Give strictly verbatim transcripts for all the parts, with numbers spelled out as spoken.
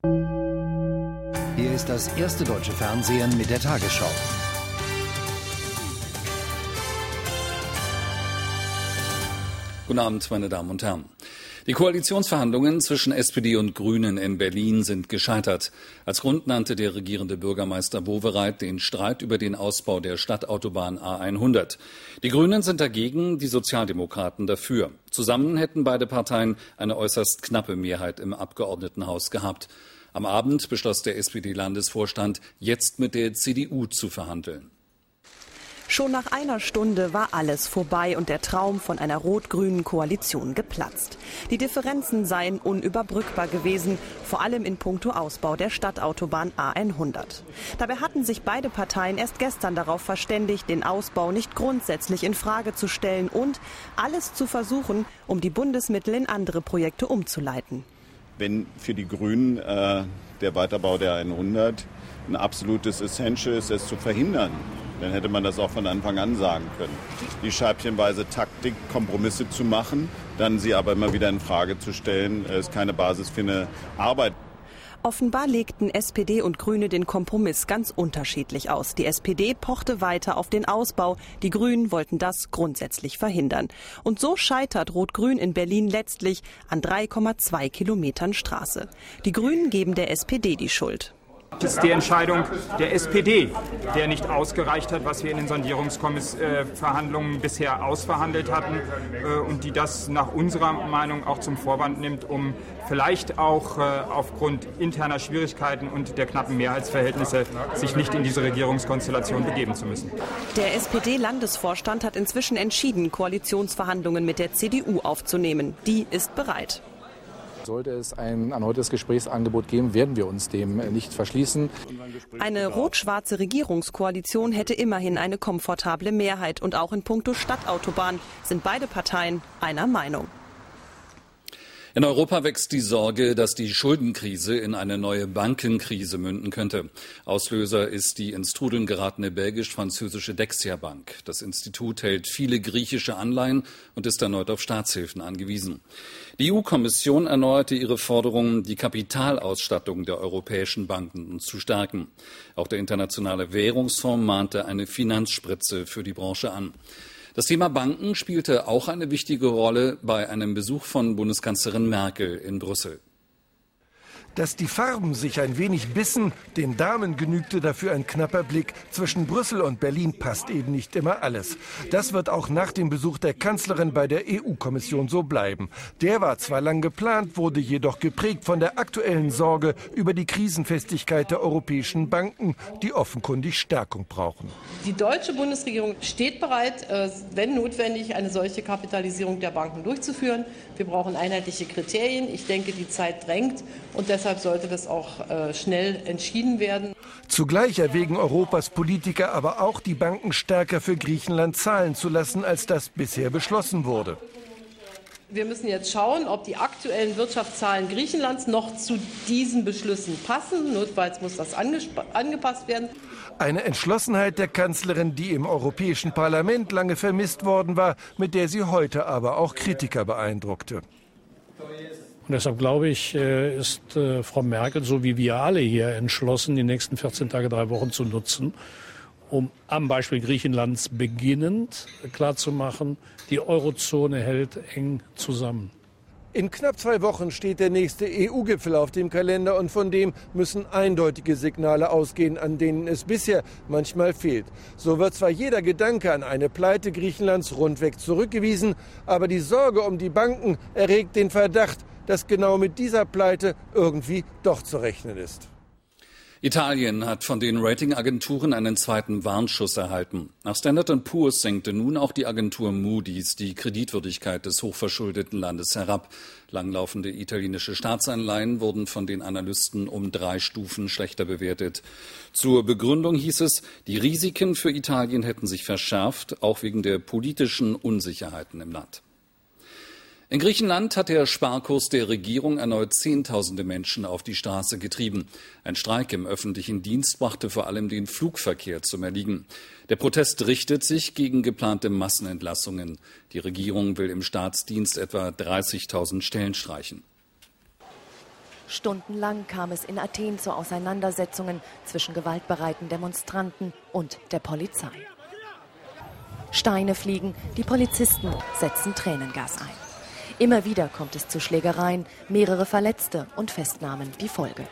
Hier ist das erste deutsche Fernsehen mit der Tagesschau. Guten Abend, meine Damen und Herren. Die Koalitionsverhandlungen zwischen S P D und Grünen in Berlin sind gescheitert. Als Grund nannte der regierende Bürgermeister Wowereit den Streit über den Ausbau der Stadtautobahn A hundert. Die Grünen sind dagegen, die Sozialdemokraten dafür. Zusammen hätten beide Parteien eine äußerst knappe Mehrheit im Abgeordnetenhaus gehabt. Am Abend beschloss der S P D-Landesvorstand, jetzt mit der C D U zu verhandeln. Schon nach einer Stunde war alles vorbei und der Traum von einer rot-grünen Koalition geplatzt. Die Differenzen seien unüberbrückbar gewesen, vor allem in puncto Ausbau der Stadtautobahn A hundert. Dabei hatten sich beide Parteien erst gestern darauf verständigt, den Ausbau nicht grundsätzlich in Frage zu stellen und alles zu versuchen, um die Bundesmittel in andere Projekte umzuleiten. Wenn für die Grünen äh, der Weiterbau der hundert ein absolutes Essential ist, es zu verhindern, dann hätte man das auch von Anfang an sagen können. Die scheibchenweise Taktik, Kompromisse zu machen, dann sie aber immer wieder in Frage zu stellen, ist keine Basis für eine Arbeit. Offenbar legten S P D und Grüne den Kompromiss ganz unterschiedlich aus. Die S P D pochte weiter auf den Ausbau, die Grünen wollten das grundsätzlich verhindern. Und so scheitert Rot-Grün in Berlin letztlich an drei Komma zwei Kilometern Straße. Die Grünen geben der S P D die Schuld. Das ist die Entscheidung der S P D, der nicht ausgereicht hat, was wir in den Sondierungsverhandlungen bisher ausverhandelt hatten und die das nach unserer Meinung auch zum Vorwand nimmt, um vielleicht auch aufgrund interner Schwierigkeiten und der knappen Mehrheitsverhältnisse sich nicht in diese Regierungskonstellation begeben zu müssen. Der S P D-Landesvorstand hat inzwischen entschieden, Koalitionsverhandlungen mit der C D U aufzunehmen. Die ist bereit. Sollte es ein erneutes Gesprächsangebot geben, werden wir uns dem nicht verschließen. Eine rot-schwarze Regierungskoalition hätte immerhin eine komfortable Mehrheit. Und auch in puncto Stadtautobahn sind beide Parteien einer Meinung. In Europa wächst die Sorge, dass die Schuldenkrise in eine neue Bankenkrise münden könnte. Auslöser ist die ins Trudeln geratene belgisch-französische Dexia Bank. Das Institut hält viele griechische Anleihen und ist erneut auf Staatshilfen angewiesen. Die E U-Kommission erneuerte ihre Forderung, die Kapitalausstattung der europäischen Banken zu stärken. Auch der Internationale Währungsfonds mahnte eine Finanzspritze für die Branche an. Das Thema Banken spielte auch eine wichtige Rolle bei einem Besuch von Bundeskanzlerin Merkel in Brüssel. Dass die Farben sich ein wenig bissen, den Damen genügte dafür ein knapper Blick. Zwischen Brüssel und Berlin passt eben nicht immer alles. Das wird auch nach dem Besuch der Kanzlerin bei der E U-Kommission so bleiben. Der war zwar lang geplant, wurde jedoch geprägt von der aktuellen Sorge über die Krisenfestigkeit der europäischen Banken, die offenkundig Stärkung brauchen. Die deutsche Bundesregierung steht bereit, wenn notwendig, eine solche Kapitalisierung der Banken durchzuführen. Wir brauchen einheitliche Kriterien. Ich denke, die Zeit drängt und deshalb sollte das auch äh, schnell entschieden werden. Zugleich erwägen Europas Politiker aber auch, die Banken stärker für Griechenland zahlen zu lassen, als das bisher beschlossen wurde. Wir müssen jetzt schauen, ob die aktuellen Wirtschaftszahlen Griechenlands noch zu diesen Beschlüssen passen. Notfalls muss das angepasst werden. Eine Entschlossenheit der Kanzlerin, die im Europäischen Parlament lange vermisst worden war, mit der sie heute aber auch Kritiker beeindruckte. Und deshalb glaube ich, ist Frau Merkel, so wie wir alle hier, entschlossen, die nächsten vierzehn Tage, drei Wochen zu nutzen, um am Beispiel Griechenlands beginnend klarzumachen, die Eurozone hält eng zusammen. In knapp zwei Wochen steht der nächste E U-Gipfel auf dem Kalender und von dem müssen eindeutige Signale ausgehen, an denen es bisher manchmal fehlt. So wird zwar jeder Gedanke an eine Pleite Griechenlands rundweg zurückgewiesen, aber die Sorge um die Banken erregt den Verdacht, dass genau mit dieser Pleite irgendwie doch zu rechnen ist. Italien hat von den Ratingagenturen einen zweiten Warnschuss erhalten. Nach Standard and Poor's senkte nun auch die Agentur Moody's die Kreditwürdigkeit des hochverschuldeten Landes herab. Langlaufende italienische Staatsanleihen wurden von den Analysten um drei Stufen schlechter bewertet. Zur Begründung hieß es, die Risiken für Italien hätten sich verschärft, auch wegen der politischen Unsicherheiten im Land. In Griechenland hat der Sparkurs der Regierung erneut Zehntausende Menschen auf die Straße getrieben. Ein Streik im öffentlichen Dienst brachte vor allem den Flugverkehr zum Erliegen. Der Protest richtet sich gegen geplante Massenentlassungen. Die Regierung will im Staatsdienst etwa dreißigtausend Stellen streichen. Stundenlang kam es in Athen zu Auseinandersetzungen zwischen gewaltbereiten Demonstranten und der Polizei. Steine fliegen, die Polizisten setzen Tränengas ein. Immer wieder kommt es zu Schlägereien, mehrere Verletzte und Festnahmen die Folge.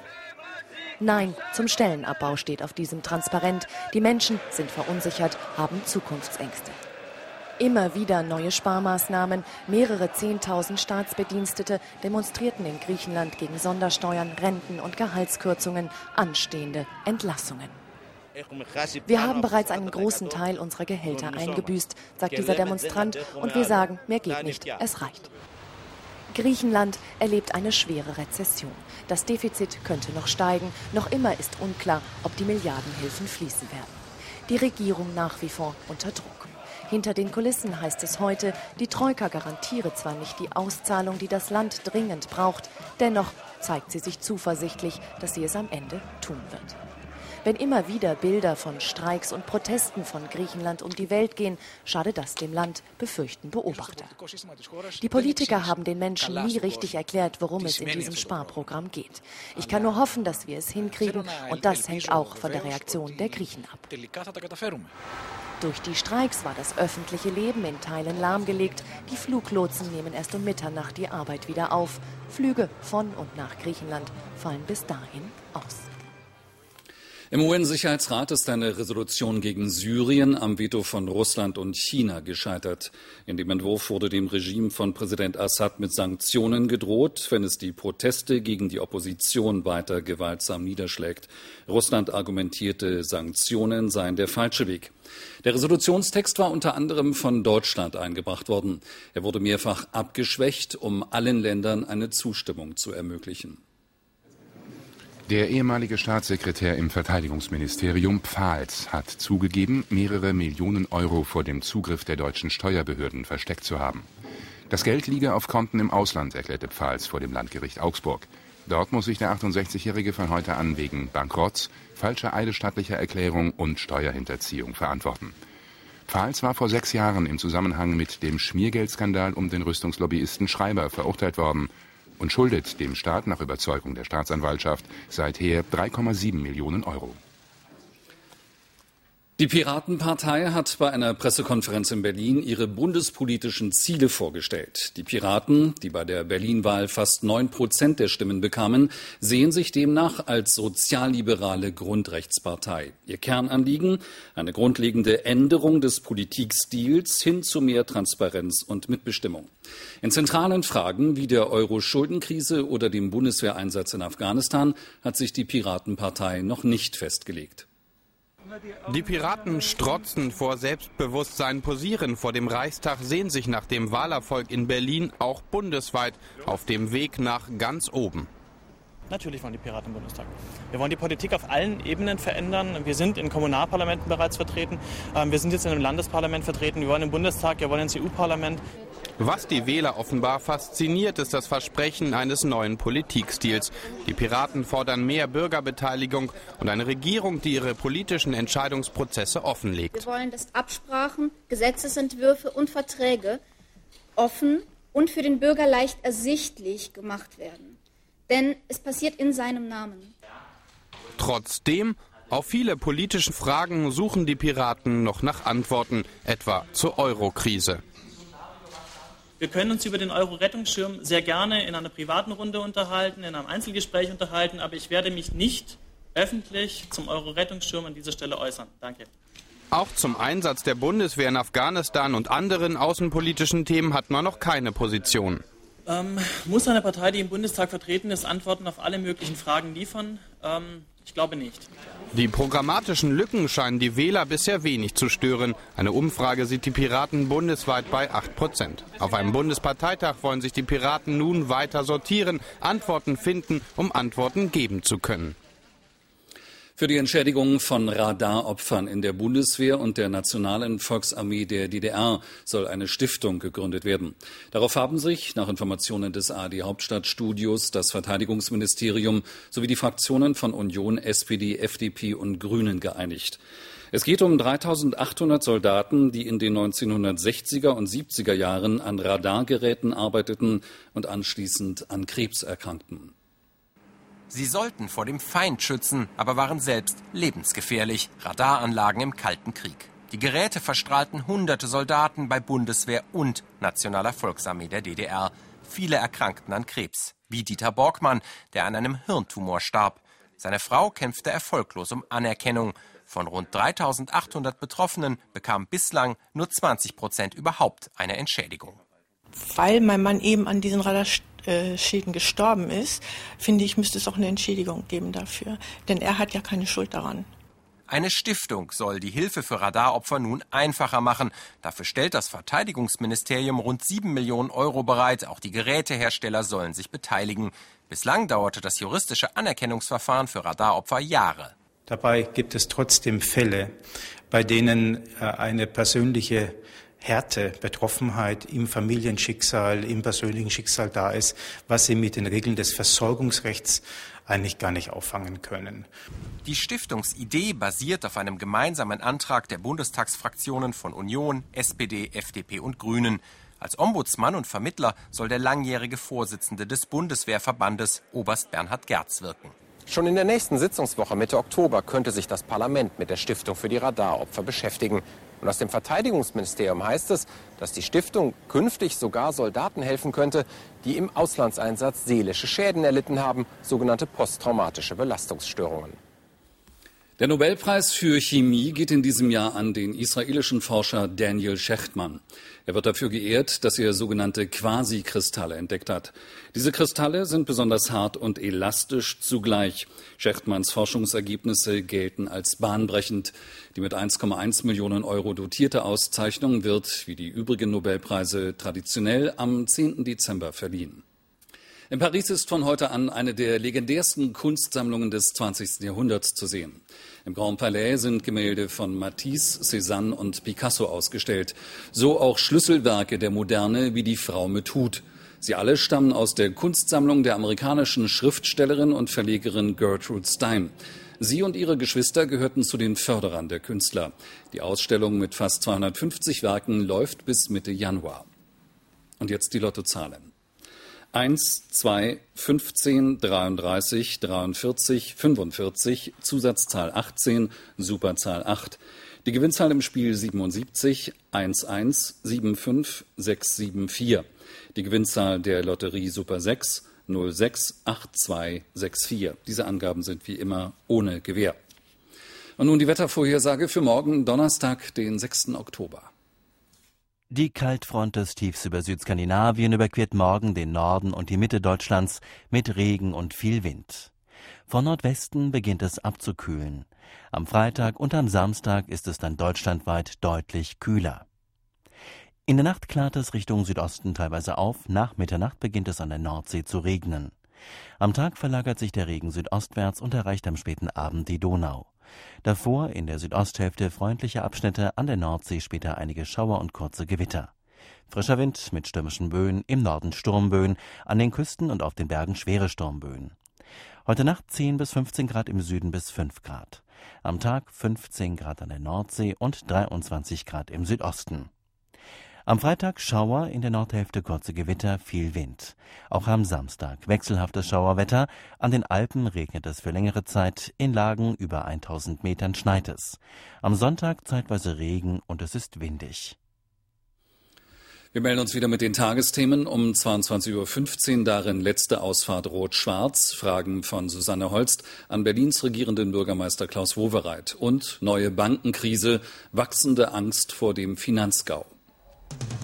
Nein zum Stellenabbau steht auf diesem Transparent. Die Menschen sind verunsichert, haben Zukunftsängste. Immer wieder neue Sparmaßnahmen. Mehrere Zehntausend Staatsbedienstete demonstrierten in Griechenland gegen Sondersteuern, Renten und Gehaltskürzungen, anstehende Entlassungen. Wir haben bereits einen großen Teil unserer Gehälter eingebüßt, sagt dieser Demonstrant, und wir sagen, mehr geht nicht, es reicht. Griechenland erlebt eine schwere Rezession. Das Defizit könnte noch steigen. Noch immer ist unklar, ob die Milliardenhilfen fließen werden. Die Regierung nach wie vor unter Druck. Hinter den Kulissen heißt es heute, die Troika garantiere zwar nicht die Auszahlung, die das Land dringend braucht, dennoch zeigt sie sich zuversichtlich, dass sie es am Ende tun wird. Wenn immer wieder Bilder von Streiks und Protesten von Griechenland um die Welt gehen, schadet das dem Land, befürchten Beobachter. Die Politiker haben den Menschen nie richtig erklärt, worum es in diesem Sparprogramm geht. Ich kann nur hoffen, dass wir es hinkriegen, und das hängt auch von der Reaktion der Griechen ab. Durch die Streiks war das öffentliche Leben in Teilen lahmgelegt. Die Fluglotsen nehmen erst um Mitternacht die Arbeit wieder auf. Flüge von und nach Griechenland fallen bis dahin aus. Im U N-Sicherheitsrat ist eine Resolution gegen Syrien am Veto von Russland und China gescheitert. In dem Entwurf wurde dem Regime von Präsident Assad mit Sanktionen gedroht, wenn es die Proteste gegen die Opposition weiter gewaltsam niederschlägt. Russland argumentierte, Sanktionen seien der falsche Weg. Der Resolutionstext war unter anderem von Deutschland eingebracht worden. Er wurde mehrfach abgeschwächt, um allen Ländern eine Zustimmung zu ermöglichen. Der ehemalige Staatssekretär im Verteidigungsministerium Pfahls hat zugegeben, mehrere Millionen Euro vor dem Zugriff der deutschen Steuerbehörden versteckt zu haben. Das Geld liege auf Konten im Ausland, erklärte Pfahls vor dem Landgericht Augsburg. Dort muss sich der achtundsechzigjährige von heute an wegen Bankrotts, falscher eidesstattlicher Erklärung und Steuerhinterziehung verantworten. Pfahls war vor sechs Jahren im Zusammenhang mit dem Schmiergeldskandal um den Rüstungslobbyisten Schreiber verurteilt worden und schuldet dem Staat nach Überzeugung der Staatsanwaltschaft seither drei Komma sieben Millionen Euro. Die Piratenpartei hat bei einer Pressekonferenz in Berlin ihre bundespolitischen Ziele vorgestellt. Die Piraten, die bei der Berlin-Wahl fast neun Prozent der Stimmen bekamen, sehen sich demnach als sozialliberale Grundrechtspartei. Ihr Kernanliegen: eine grundlegende Änderung des Politikstils hin zu mehr Transparenz und Mitbestimmung. In zentralen Fragen wie der Euro-Schuldenkrise oder dem Bundeswehreinsatz in Afghanistan hat sich die Piratenpartei noch nicht festgelegt. Die Piraten strotzen vor Selbstbewusstsein, posieren vor dem Reichstag, sehen sich nach dem Wahlerfolg in Berlin auch bundesweit auf dem Weg nach ganz oben. Natürlich wollen die Piraten im Bundestag. Wir wollen die Politik auf allen Ebenen verändern. Wir sind in Kommunalparlamenten bereits vertreten. Wir sind jetzt in einem Landesparlament vertreten. Wir wollen im Bundestag, wir wollen ins E U-Parlament. Was die Wähler offenbar fasziniert, ist das Versprechen eines neuen Politikstils. Die Piraten fordern mehr Bürgerbeteiligung und eine Regierung, die ihre politischen Entscheidungsprozesse offenlegt. Wir wollen, dass Absprachen, Gesetzesentwürfe und Verträge offen und für den Bürger leicht ersichtlich gemacht werden. Denn es passiert in seinem Namen. Trotzdem, auf viele politische Fragen suchen die Piraten noch nach Antworten, etwa zur Euro-Krise. Wir können uns über den Euro-Rettungsschirm sehr gerne in einer privaten Runde unterhalten, in einem Einzelgespräch unterhalten, aber ich werde mich nicht öffentlich zum Euro-Rettungsschirm an dieser Stelle äußern. Danke. Auch zum Einsatz der Bundeswehr in Afghanistan und anderen außenpolitischen Themen hat man noch keine Position. Ähm, muss eine Partei, die im Bundestag vertreten ist, Antworten auf alle möglichen Fragen liefern? Ähm, ich glaube nicht. Die programmatischen Lücken scheinen die Wähler bisher wenig zu stören. Eine Umfrage sieht die Piraten bundesweit bei acht Prozent. Auf einem Bundesparteitag wollen sich die Piraten nun weiter sortieren, Antworten finden, um Antworten geben zu können. Für die Entschädigung von Radaropfern in der Bundeswehr und der Nationalen Volksarmee der D D R soll eine Stiftung gegründet werden. Darauf haben sich, nach Informationen des A R D-Hauptstadtstudios, das Verteidigungsministerium sowie die Fraktionen von Union, S P D, F D P und Grünen geeinigt. Es geht um dreitausendachthundert Soldaten, die in den neunzehnhundertsechziger und siebziger Jahren an Radargeräten arbeiteten und anschließend an Krebs erkrankten. Sie sollten vor dem Feind schützen, aber waren selbst lebensgefährlich. Radaranlagen im Kalten Krieg. Die Geräte verstrahlten hunderte Soldaten bei Bundeswehr und Nationaler Volksarmee der D D R. Viele erkrankten an Krebs, wie Dieter Borgmann, der an einem Hirntumor starb. Seine Frau kämpfte erfolglos um Anerkennung. Von rund dreitausendachthundert Betroffenen bekam bislang nur zwanzig Prozent überhaupt eine Entschädigung. Weil mein Mann eben an diesen Radarschäden gestorben ist, finde ich, müsste es auch eine Entschädigung geben dafür. Denn er hat ja keine Schuld daran. Eine Stiftung soll die Hilfe für Radaropfer nun einfacher machen. Dafür stellt das Verteidigungsministerium rund sieben Millionen Euro bereit. Auch die Gerätehersteller sollen sich beteiligen. Bislang dauerte das juristische Anerkennungsverfahren für Radaropfer Jahre. Dabei gibt es trotzdem Fälle, bei denen eine persönliche Härte, Betroffenheit im Familienschicksal, im persönlichen Schicksal da ist, was sie mit den Regeln des Versorgungsrechts eigentlich gar nicht auffangen können. Die Stiftungsidee basiert auf einem gemeinsamen Antrag der Bundestagsfraktionen von Union, S P D, F D P und Grünen. Als Ombudsmann und Vermittler soll der langjährige Vorsitzende des Bundeswehrverbandes, Oberst Bernhard Gerz, wirken. Schon in der nächsten Sitzungswoche Mitte Oktober könnte sich das Parlament mit der Stiftung für die Radaropfer beschäftigen. Und aus dem Verteidigungsministerium heißt es, dass die Stiftung künftig sogar Soldaten helfen könnte, die im Auslandseinsatz seelische Schäden erlitten haben, sogenannte posttraumatische Belastungsstörungen. Der Nobelpreis für Chemie geht in diesem Jahr an den israelischen Forscher Daniel Shechtman. Er wird dafür geehrt, dass er sogenannte Quasikristalle entdeckt hat. Diese Kristalle sind besonders hart und elastisch zugleich. Shechtmans Forschungsergebnisse gelten als bahnbrechend. Die mit eins Komma eins Millionen Euro dotierte Auszeichnung wird, wie die übrigen Nobelpreise, traditionell am zehnten Dezember verliehen. In Paris ist von heute an eine der legendärsten Kunstsammlungen des zwanzigsten Jahrhunderts zu sehen. Im Grand Palais sind Gemälde von Matisse, Cézanne und Picasso ausgestellt. So auch Schlüsselwerke der Moderne wie Die Frau mit Hut. Sie alle stammen aus der Kunstsammlung der amerikanischen Schriftstellerin und Verlegerin Gertrude Stein. Sie und ihre Geschwister gehörten zu den Förderern der Künstler. Die Ausstellung mit fast zweihundertfünfzig Werken läuft bis Mitte Januar. Und jetzt die Lottozahlen. eins, zwei, fünfzehn, dreiunddreißig, dreiundvierzig, fünfundvierzig, Zusatzzahl achtzehn, Superzahl acht. Die Gewinnzahl im Spiel siebenundsiebzig, eins eins, sieben fünf, sechs sieben vier. Die Gewinnzahl der Lotterie Super sechs, null sechs acht zwei sechs vier. Diese Angaben sind wie immer ohne Gewähr. Und nun die Wettervorhersage für morgen, Donnerstag, den sechsten Oktober. Die Kaltfront des Tiefs über Südskandinavien überquert morgen den Norden und die Mitte Deutschlands mit Regen und viel Wind. Von Nordwesten beginnt es abzukühlen. Am Freitag und am Samstag ist es dann deutschlandweit deutlich kühler. In der Nacht klart es Richtung Südosten teilweise auf. Nach Mitternacht beginnt es an der Nordsee zu regnen. Am Tag verlagert sich der Regen südostwärts und erreicht am späten Abend die Donau. Davor in der Südosthälfte freundliche Abschnitte, an der Nordsee später einige Schauer und kurze Gewitter. Frischer Wind mit stürmischen Böen, im Norden Sturmböen, an den Küsten und auf den Bergen schwere Sturmböen. Heute Nacht zehn bis fünfzehn Grad im Süden bis fünf Grad. Am Tag fünfzehn Grad an der Nordsee und dreiundzwanzig Grad im Südosten. Am Freitag Schauer, in der Nordhälfte kurze Gewitter, viel Wind. Auch am Samstag wechselhaftes Schauerwetter. An den Alpen regnet es für längere Zeit, in Lagen über tausend Metern schneit es. Am Sonntag zeitweise Regen und es ist windig. Wir melden uns wieder mit den Tagesthemen um zweiundzwanzig Uhr fünfzehn, darin letzte Ausfahrt Rot-Schwarz, Fragen von Susanne Holst an Berlins regierenden Bürgermeister Klaus Wowereit und neue Bankenkrise, wachsende Angst vor dem Finanzgau.